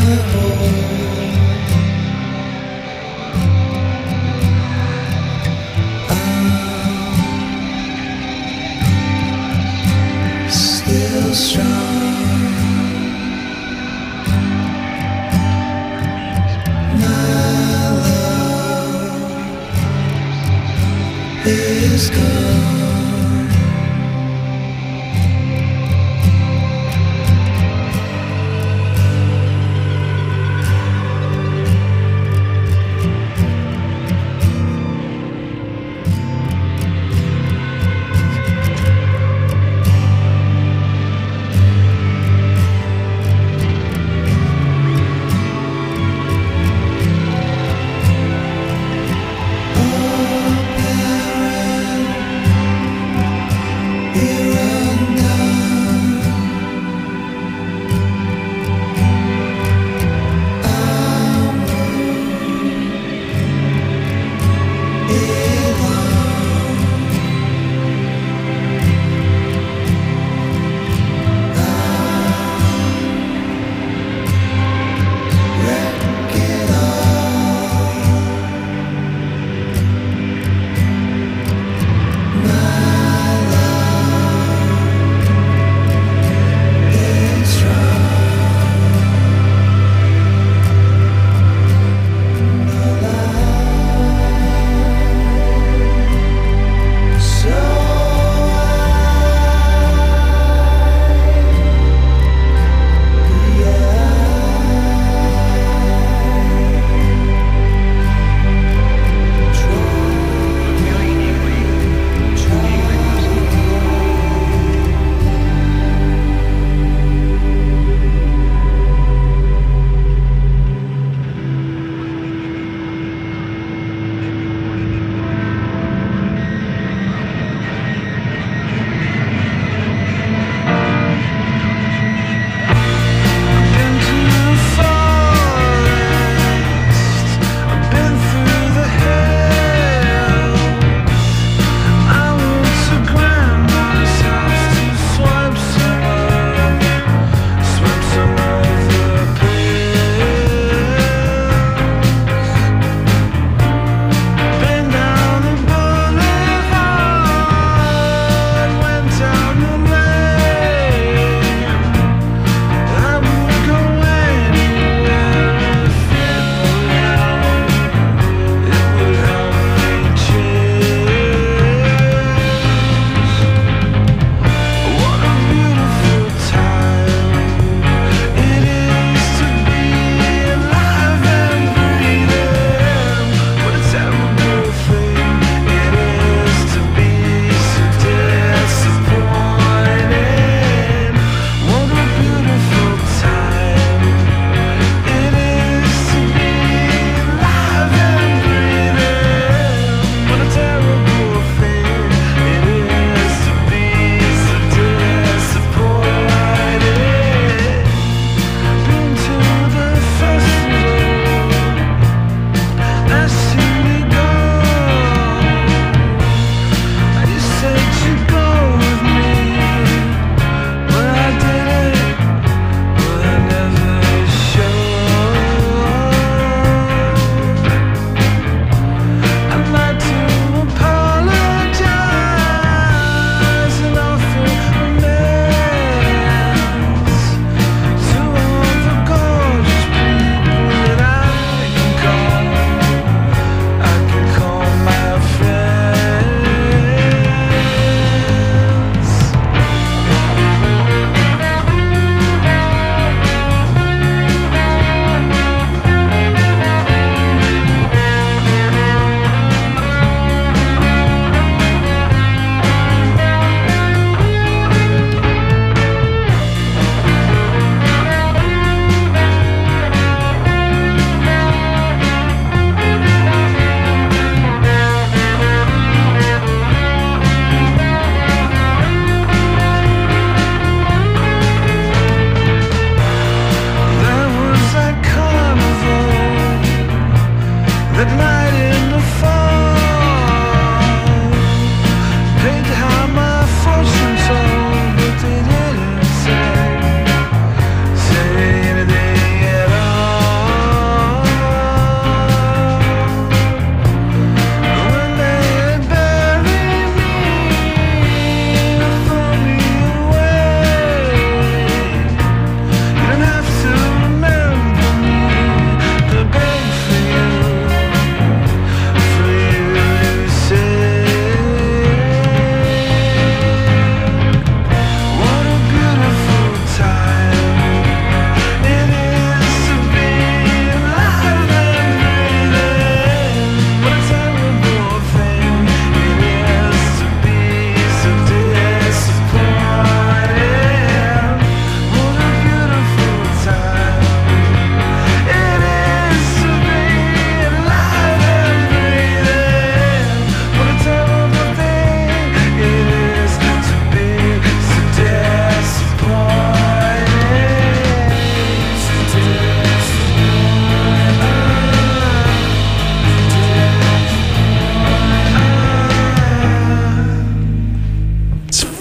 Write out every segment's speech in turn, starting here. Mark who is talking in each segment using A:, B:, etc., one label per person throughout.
A: Still strong, my love is gone.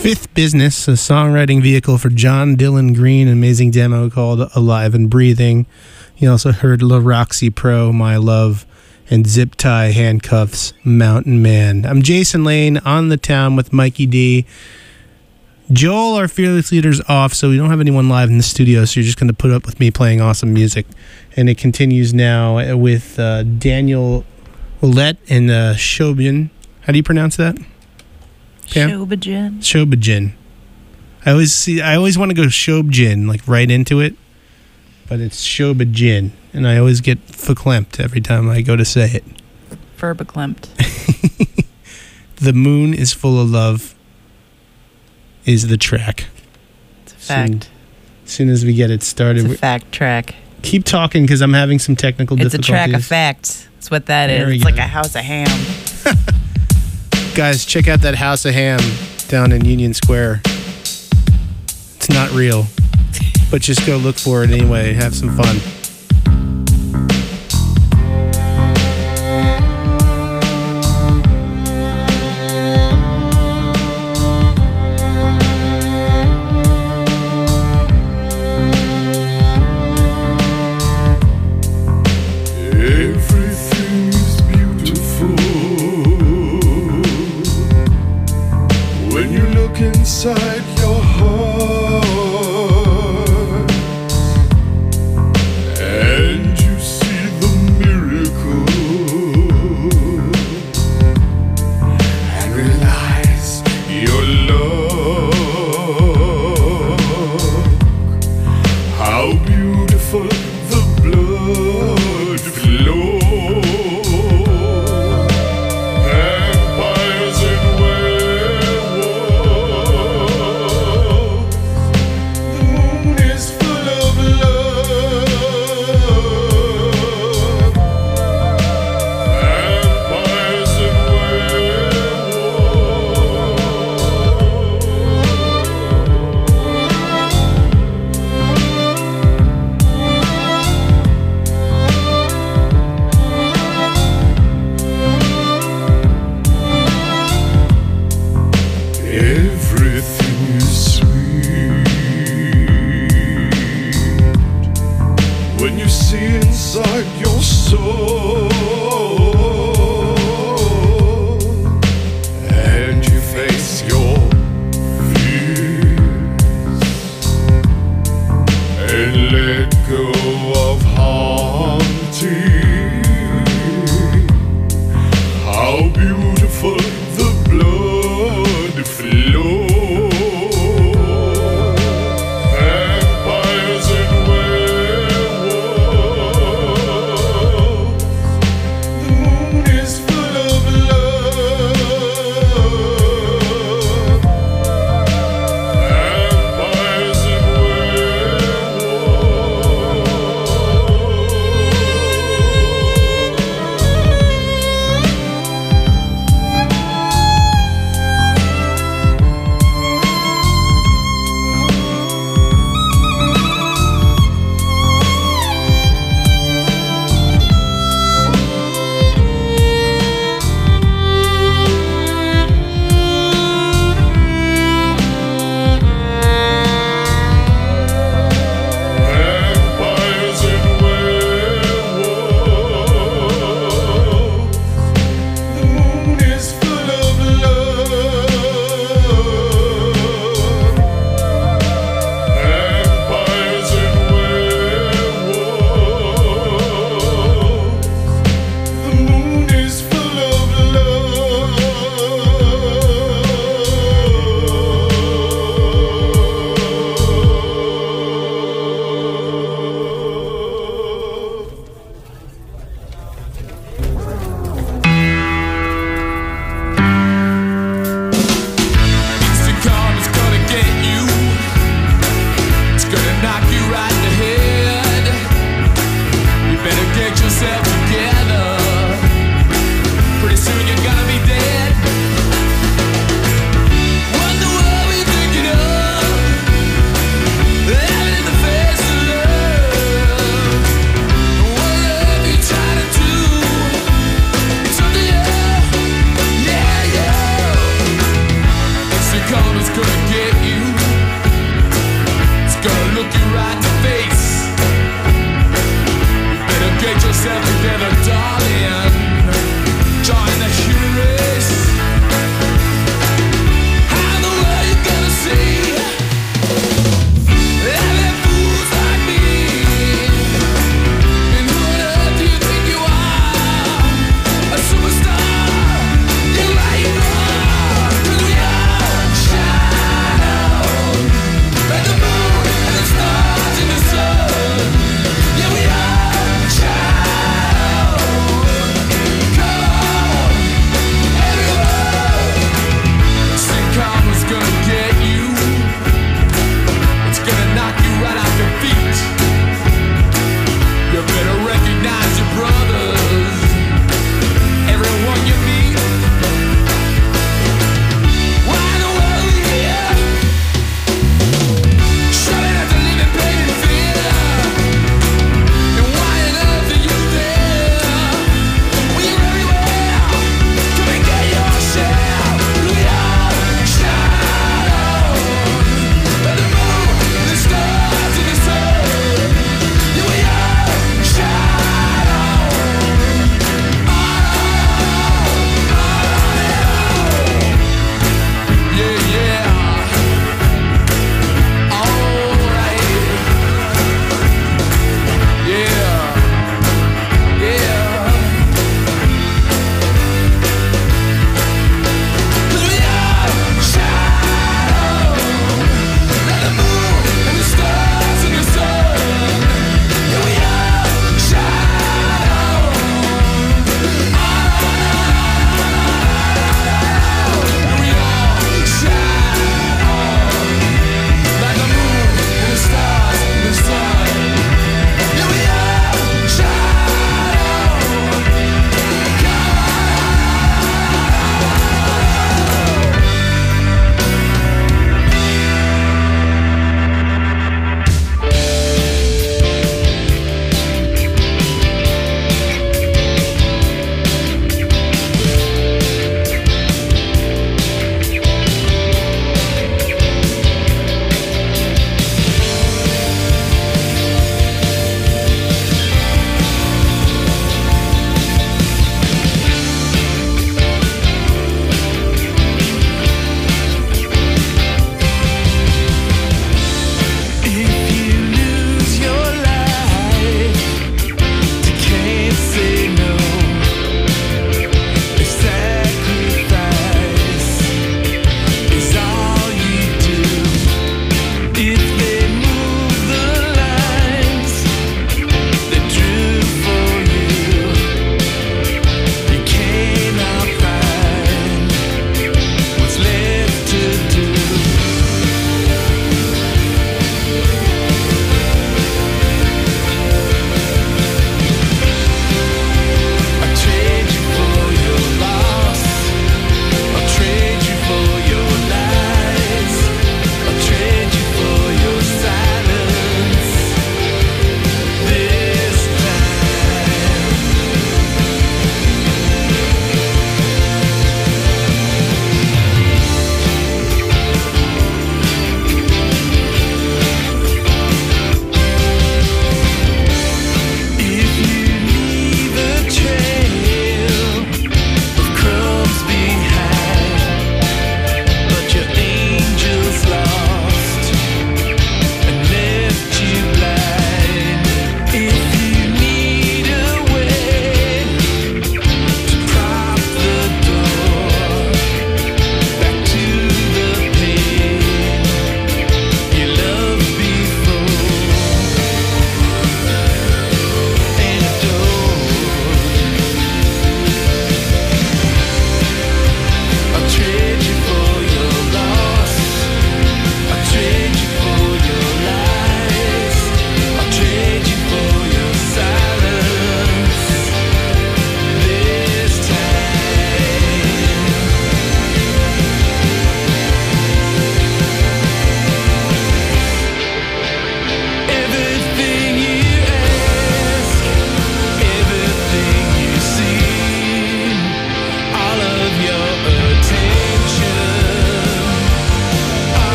B: Fifth Business, a songwriting vehicle for John Dylan Green, an amazing demo called Alive and Breathing. You also heard La Roxy Pro, My Love, and Zip Tie Handcuffs, Mountain Man. I'm Jason Lane on the town with Mikey D. Joel, our fearless leader's off, so we don't have anyone live in the studio, so you're just going to put up with me playing awesome music. And it continues now with Daniel Willett and Shobin. How do you pronounce that? Shobijin. I always want to go Shobjin, like right into it, but it's Shobijin, and I always get verklempt every time I go to say it.
C: Verklempt.
B: The Moon is Full of Love is the track.
C: It's a fact.
B: As soon as we get it started.
C: It's a fact track.
B: Keep talking because I'm having some technical difficulties.
C: It's a track of facts. That's what that is. It's like a house of ham.
B: Guys, check out that House of Ham down in Union Square. It's not real, but just go look for it anyway. Have some fun.
A: Inside your heart, and you see the miracle, and realize your love. How beautiful the blood flows.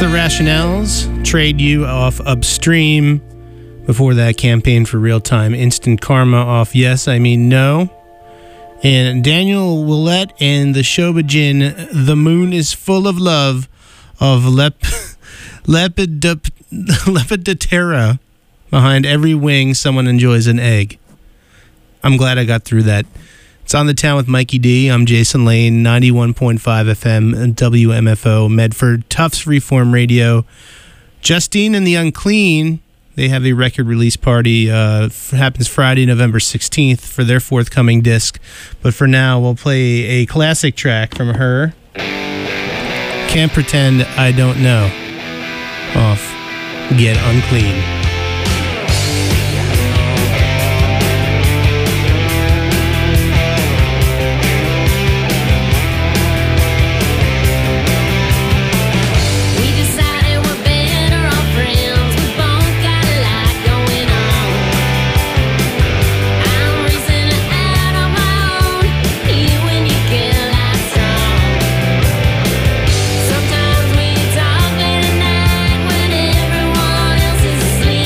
B: the Rationales, Trade You off Upstream. Before that, Campaign for Real Time, Instant Karma off Yes, I Mean No. And Daniel Willett and the Shobajin, The Moon is Full of Love of Lepidoptera. Behind every wing, someone enjoys an egg. I'm glad I got through that. It's On the Town with Mikey D. I'm Jason Lane, 91.5 FM, WMFO, Medford, Tufts Reform Radio. Justine and the Unclean, they have a record release party. Happens Friday, November 16th for their forthcoming disc. But for now, we'll play a classic track from her. Can't Pretend I Don't Know. Off Get Unclean.
D: Sometimes we talk late at night when everyone else is asleep.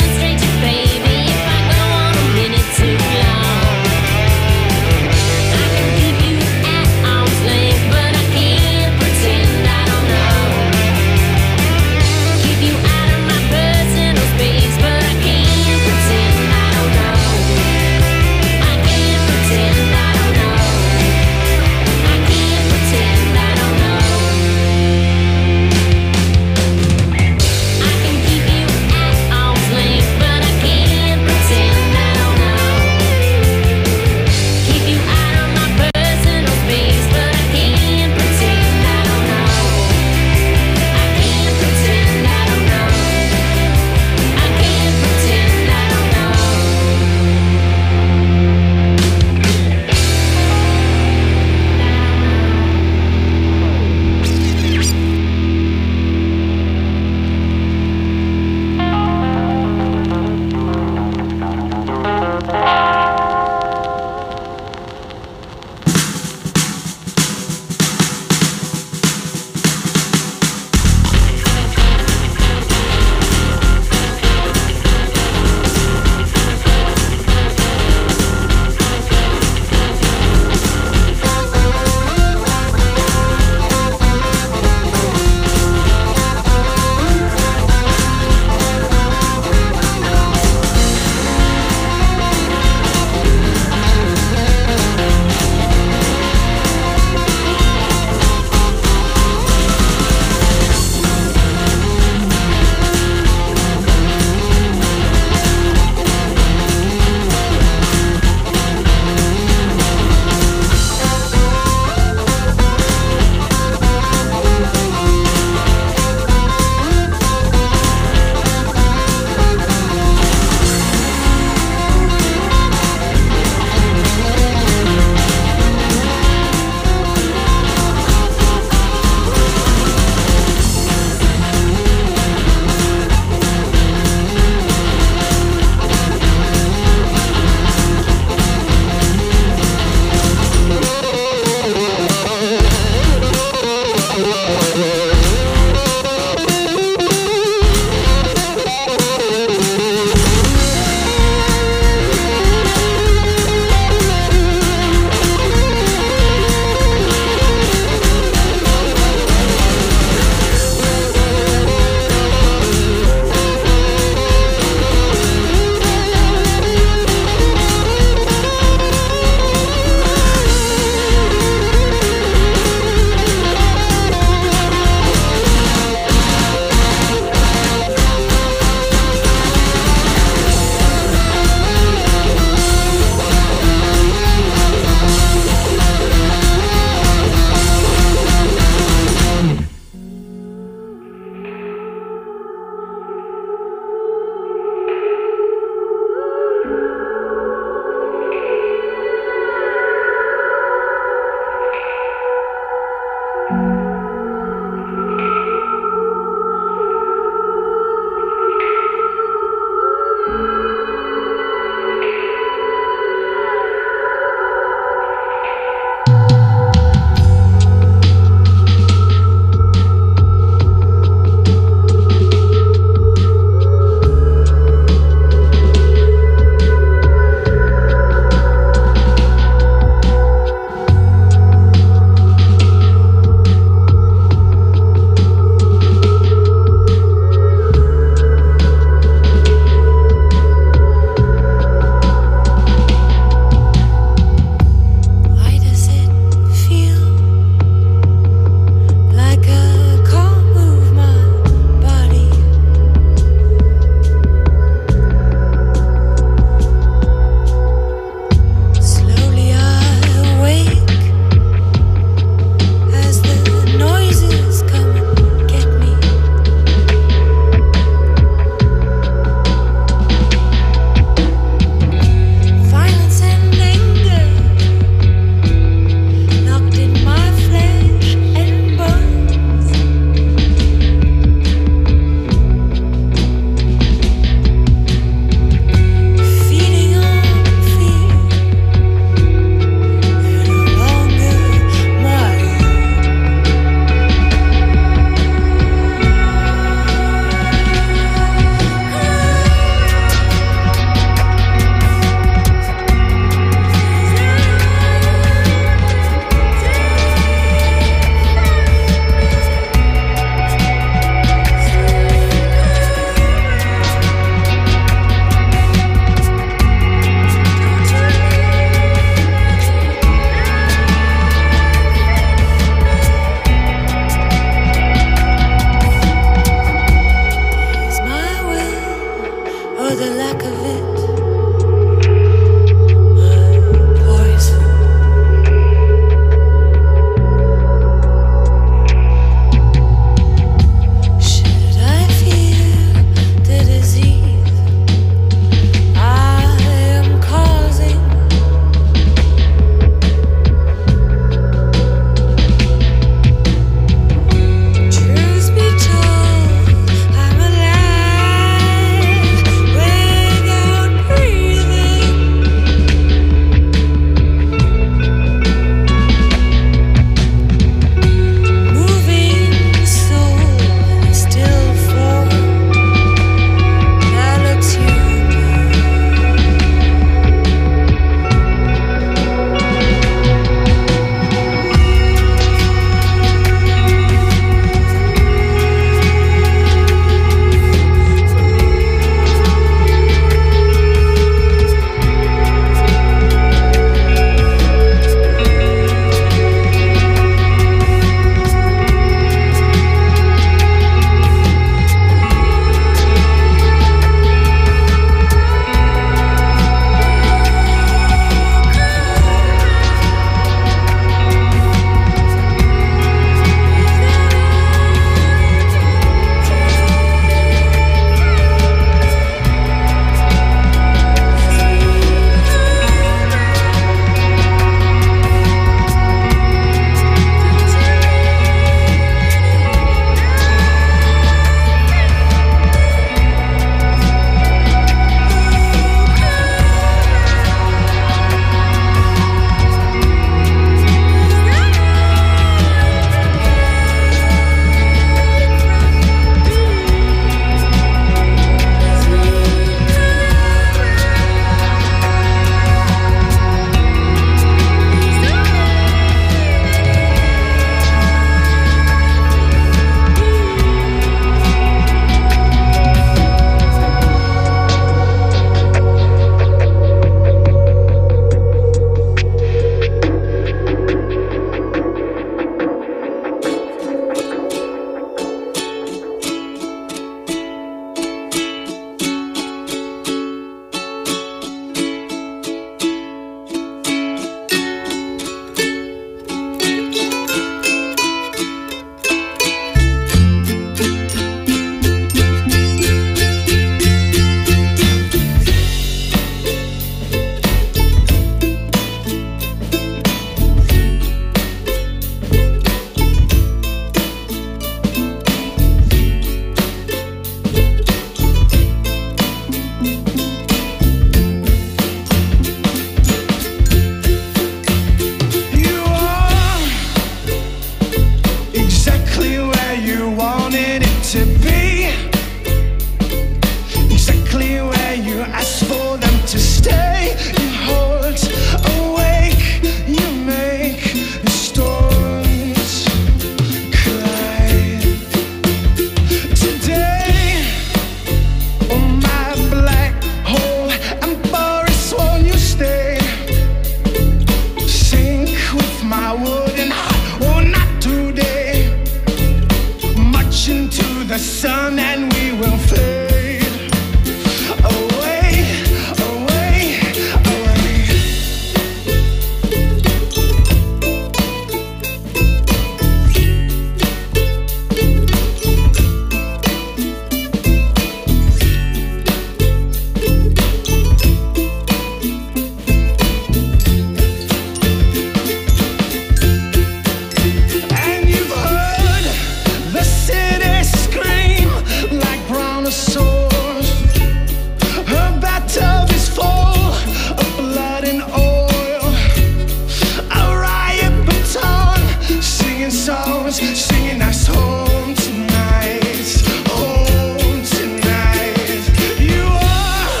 A: singing songs, singing us home tonight, home tonight. You are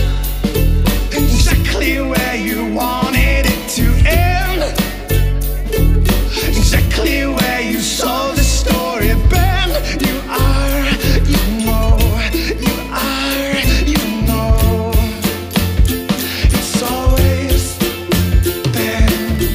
A: exactly where you wanted it to end, exactly where you saw the story bend. You are, you know, you are, you know, it's always been.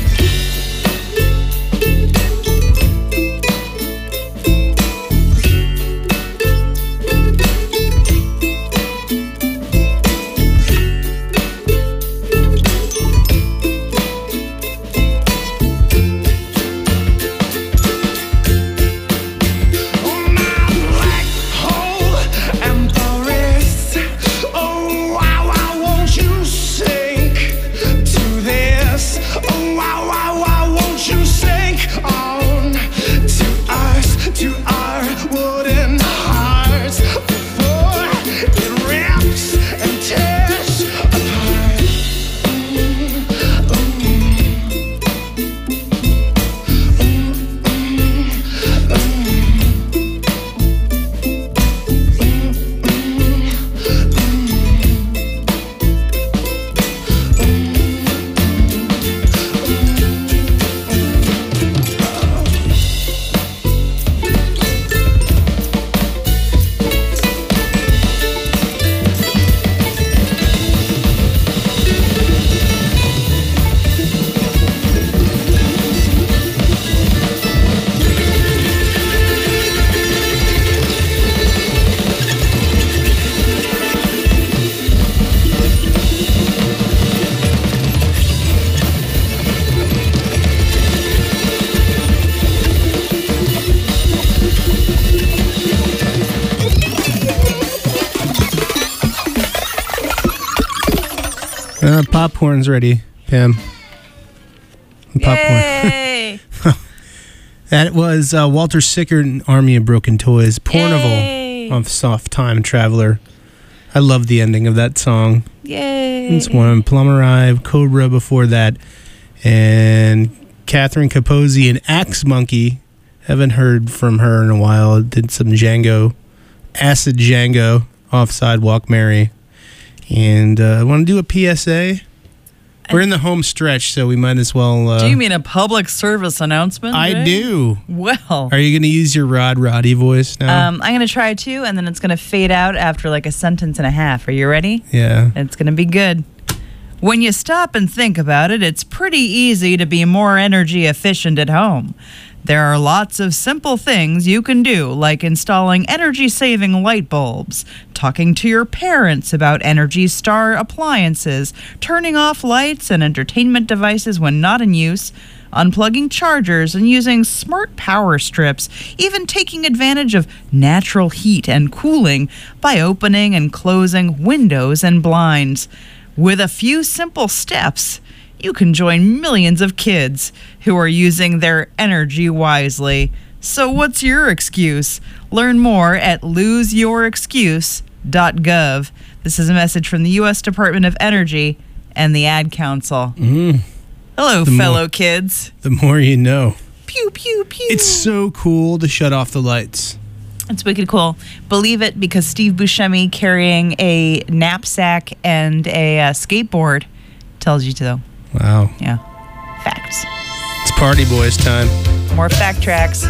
B: Popcorn's ready, Pam. Popcorn.
C: Yay!
B: That was Walter Sickert and Army of Broken Toys, Pornival
C: Yay!
B: Of Soft Time Traveler. I love the ending of that song.
C: Yay!
B: It's one. Plumber Eye, Cobra before that, and Catherine Capozzi and Axe Monkey. Haven't heard from her in a while. Did some Django, Acid Django off Sidewalk Mary. And I want to do a PSA. We're in the home stretch, so we might as well...
C: do you mean a public service announcement?
B: I
C: Jay?
B: do.
C: Well...
B: Are you going to use your Roddy voice now?
C: I'm going to try to, and then it's going to fade out after like a sentence and a half. Are you ready?
B: Yeah.
C: It's going to be good. When you stop and think about it, it's pretty easy to be more energy efficient at home. There are lots of simple things you can do, like installing energy-saving light bulbs, talking to your parents about Energy Star appliances, turning off lights and entertainment devices when not in use, unplugging chargers and using smart power strips, even taking advantage of natural heat and cooling by opening and closing windows and blinds. With a few simple steps, you can join millions of kids who are using their energy wisely. So what's your excuse? Learn more at loseyourexcuse.gov. This is a message from the U.S. Department of Energy and the Ad Council. Hello, fellow kids.
B: The more you know.
C: Pew, pew, pew.
B: It's so cool to shut off the lights.
C: It's wicked cool. Believe it, because Steve Buscemi carrying a knapsack and a skateboard tells you to, though.
B: Wow.
C: Yeah. Facts.
B: It's Party Boys time.
C: More fact tracks.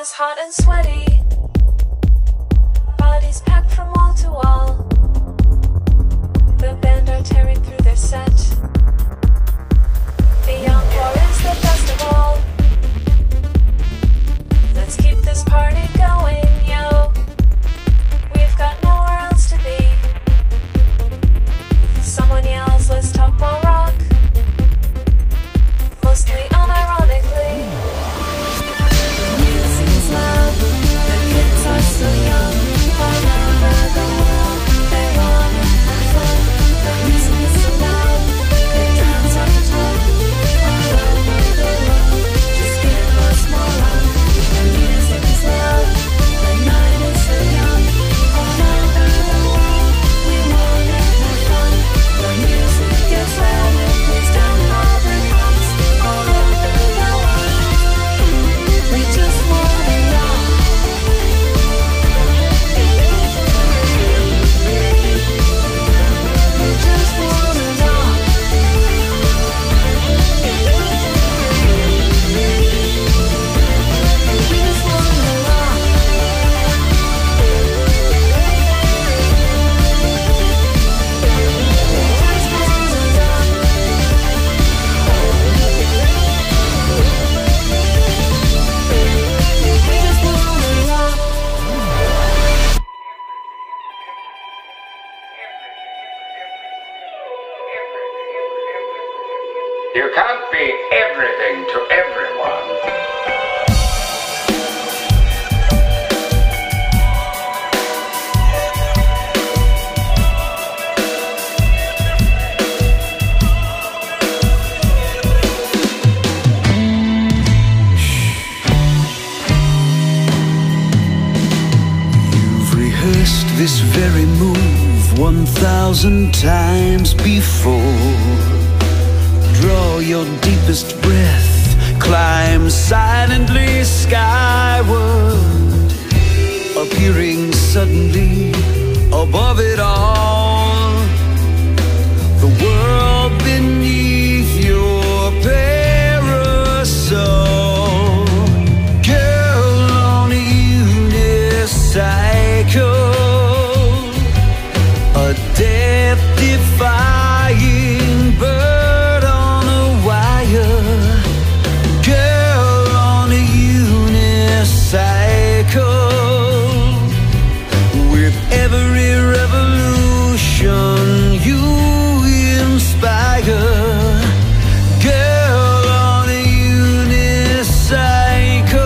D: is hot and sweaty. Bodies packed from wall to wall. The band are tearing through their set. The encore is the best of all. Let's keep this party going, yo. We've got nowhere else to be. Someone yells, let's talk more rock. Mostly unironically. Music is loud, the kids are so young. All over the world, they wanna have fun. The music is so loud, they dance on the top. All over the world, just give us more love. The music is loud, the night is so young. All over the world, we wanna have fun. The music gets louder, plays down all the drums. All over the world, we just wanna rock. We just wanna rock. We just wanna rock. We just wanna rock.
E: You can't be everything to everyone.
A: You've rehearsed this very move 1,000 times before. Draw your deepest breath, climb silently skyward, appearing suddenly above it all. The world beneath your parasol. Girl on a unicycle, a death-defying bird on a wire. Girl on a unicycle, with every revolution you inspire. Girl on a unicycle.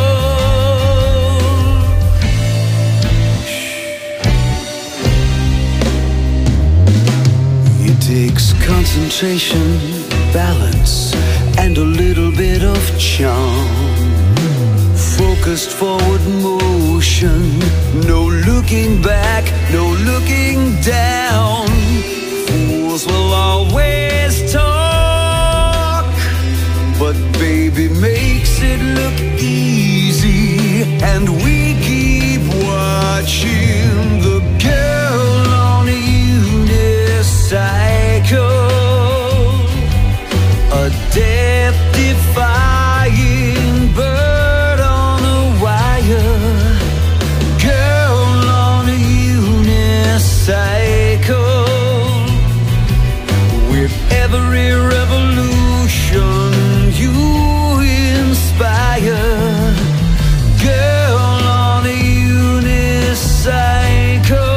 A: It takes concentration, balance, and a little bit of charm. Focused forward motion, no looking back, no looking down. Fools will always talk, but baby makes it look easy, and we keep watching. The girl on a unicycle, a death-defying bird on a wire. Girl on a unicycle, with every revolution you inspire. Girl on a unicycle.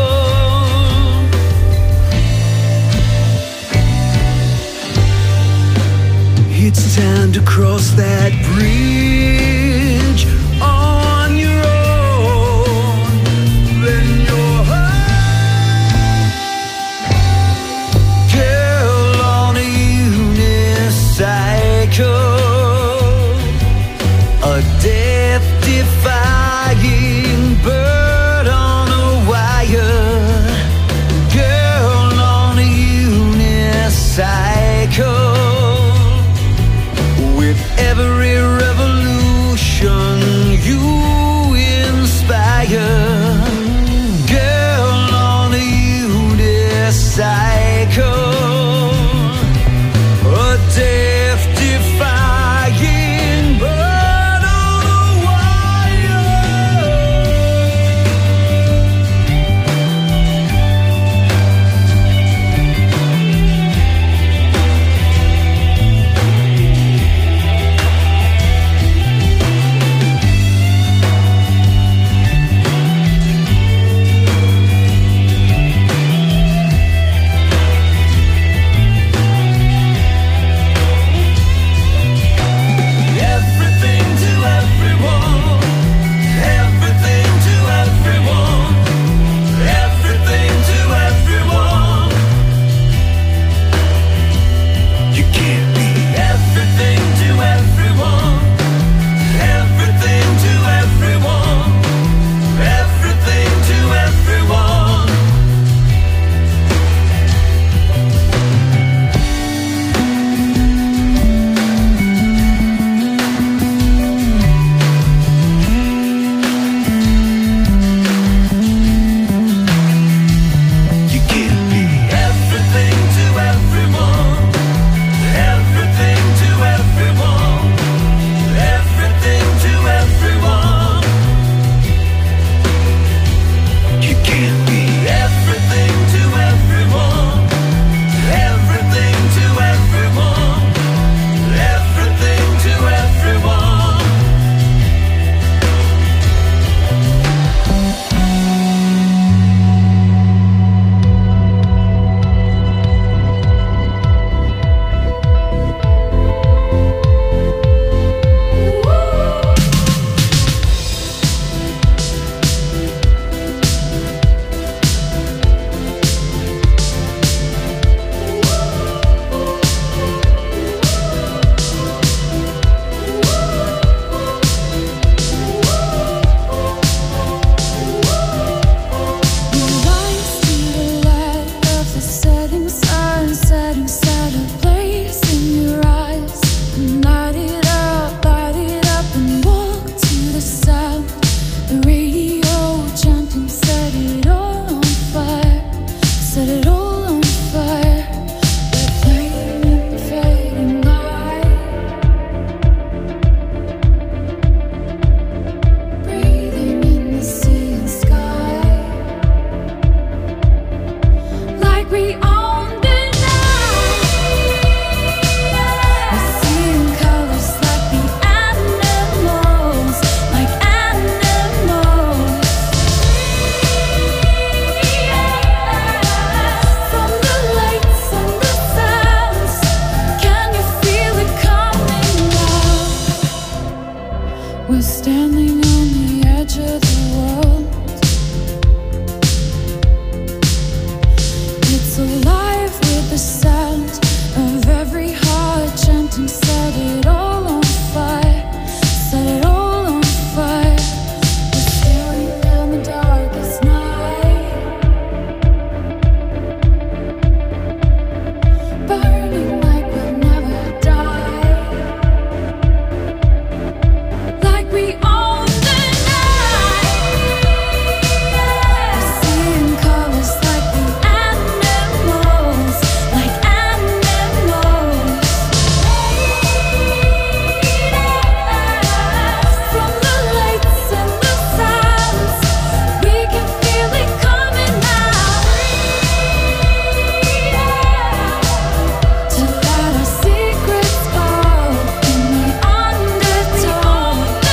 A: It's time to cross that bridge on your own. Then your heart. Girl on a unicycle, a death-defying bird on a wire. Girl on a unicycle, with every revolution
D: we own the night. We're seeing colors like the animals, like animals. From the lights and the sounds, can you feel it coming now? We're standing on the edge of the world. It's alive with the sound of every heart chanting, set it all on fire, set it all on fire. We're staring down the darkest night, burning like we'll never die, like we own the night. We're seeing colors like the animals, like animals. From the lights and the sounds, we can feel it coming now. To let our secrets fall in the undertow.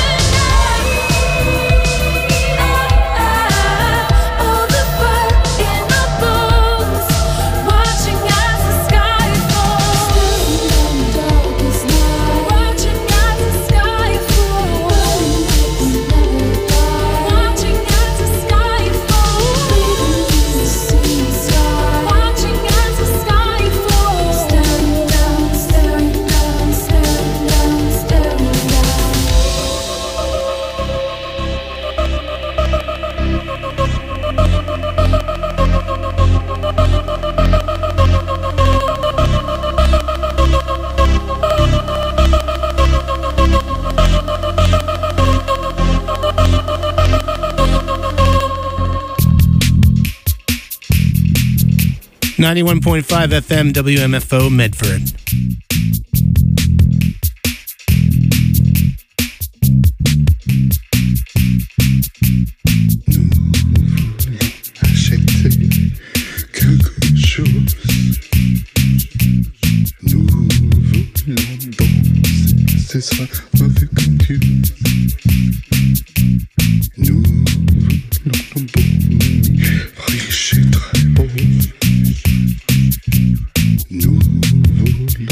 D: All the fire in our bones, watching as the sky falls. Darkest night, watching as the sky falls. Watching as the sky falls. Watching as the sky falls. Staring down, staring down, staring down, staring down.
B: .5 FM WMFO Medford.
A: Acheter quelque chose. Nous voulons danser, ce sera avec Dieu. Nous voulons un bonheur riche et très beau. Nous voulons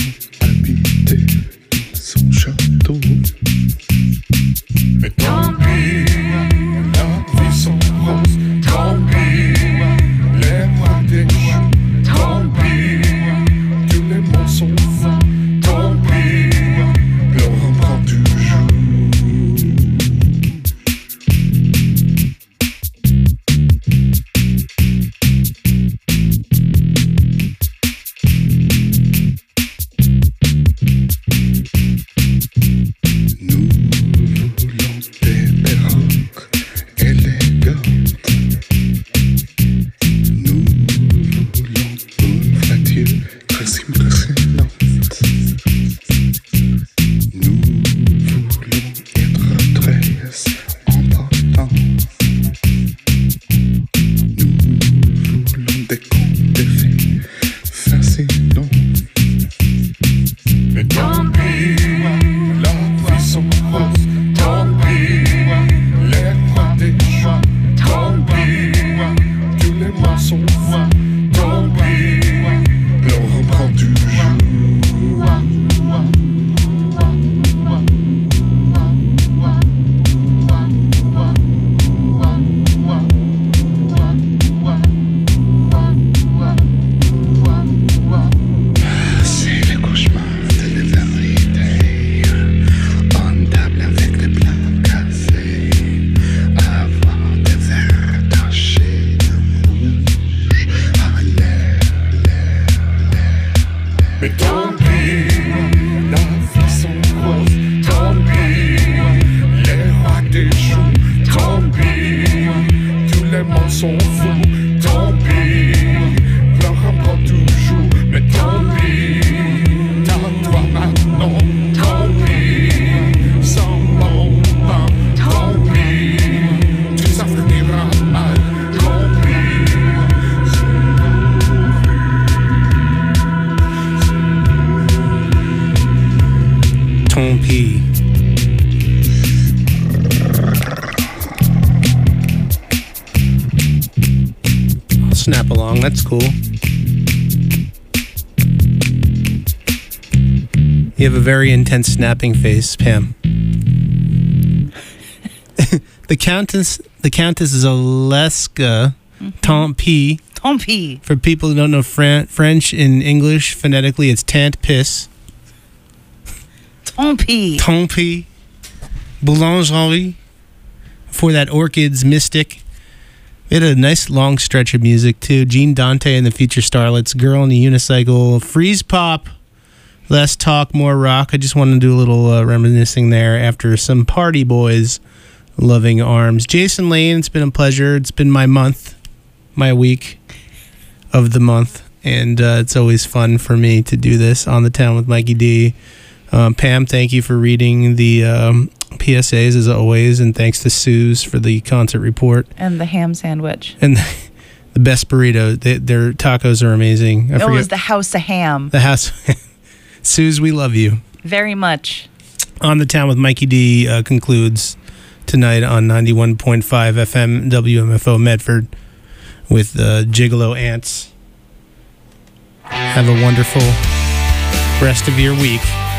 B: P. I'll snap along, that's cool. You have a very intense snapping face, Pam. The Countess is Aleska Tant Pis.
C: Tant pis.
B: For people who don't know French, in English, phonetically, it's tant pis.
C: Tant pis.
B: Tant pis. Boulangerie. For that Orchids Mystic. We had a nice long stretch of music, too. Gene Dante and the Future Starlets. Girl in a Unicycle. Freeze Pop. Less talk, more rock. I just wanted to do a little reminiscing there after some Party Boys. Loving Arms. Jason Lane, it's been a pleasure. It's been my month, my week of the month, and it's always fun for me to do this on The Town with Mikey D. Pam, thank you for reading the PSAs as always, and thanks to Suze for the concert report.
C: And the ham sandwich.
B: And the best burrito. Their tacos are amazing.
C: It was the House of Ham.
B: The house. Suze, we love you.
C: Very much.
B: On The Town with Mikey D concludes tonight on 91.5 FM WMFO Medford with Gigolo Ants. Have a wonderful rest of your week.